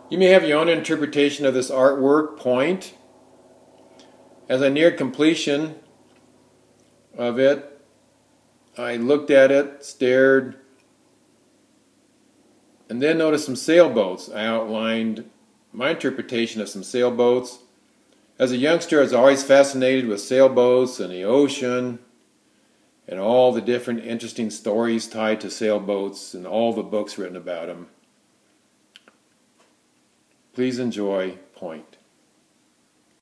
You may have your own interpretation of this artwork, Point. As I neared completion of it, I looked at it, stared, and then noticed some sailboats. I outlined my interpretation of some sailboats. As a youngster, I was always fascinated with sailboats and the ocean and all the different interesting stories tied to sailboats and all the books written about them. Please enjoy Point.